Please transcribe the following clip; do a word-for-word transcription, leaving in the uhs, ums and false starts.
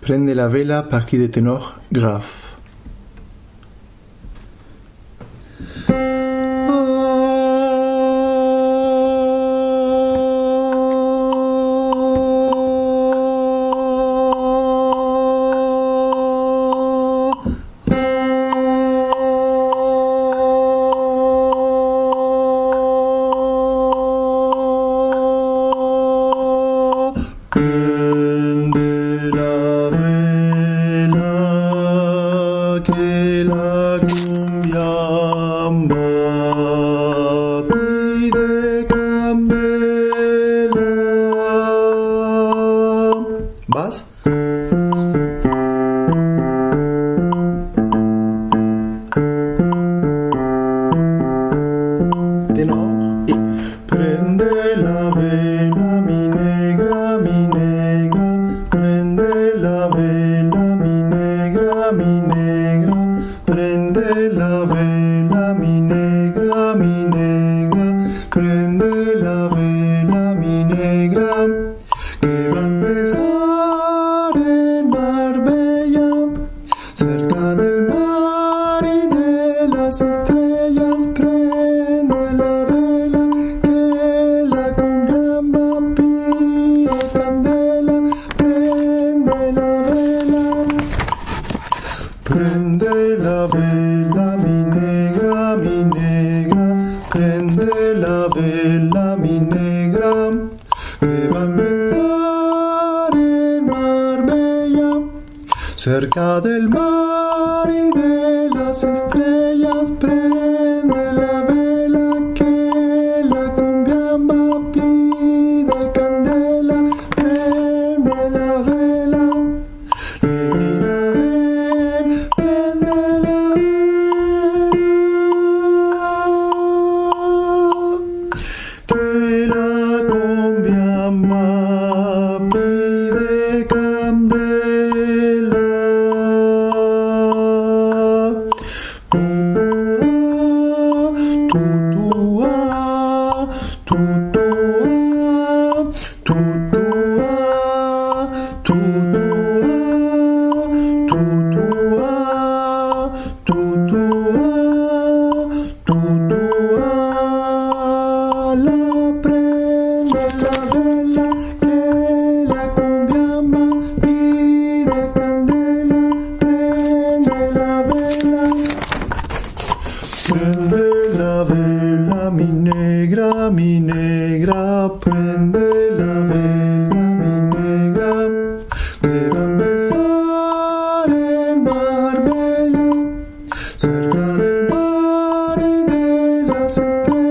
Prende la vela, partie de ténor grave. ¿Vas? Tenor y prende la vela, mi negra, mi negra, prende la vela, mi negra, mi negra, prende la vela, mi negra, mi negra, prende la vela, mi negra, que va a empezar en Marbella, cerca del mar y de las estrellas. Prende la vela, que la cumbiamba pide candela. Prende la vela, prende la vela, mi negra, mi negra, prende la vela, mi negra, que va a empezar en Marbella, cerca del mar y de las estrellas. Prende la vela, que la cumbiamba pide candela. Prende la vela, negrita, ven, prende la vela, que la cumbiamba pide candela. Tutua, tutua, tutua, tutua, tutua, tutua, tutua. La prende la vela, que la cumbiamba pide candela. Prende la vela, prende la vela, mi negra, mi negra, prende la vela, mi negra, que va a empezar en Marbella, cerca del mar y de las estrellas.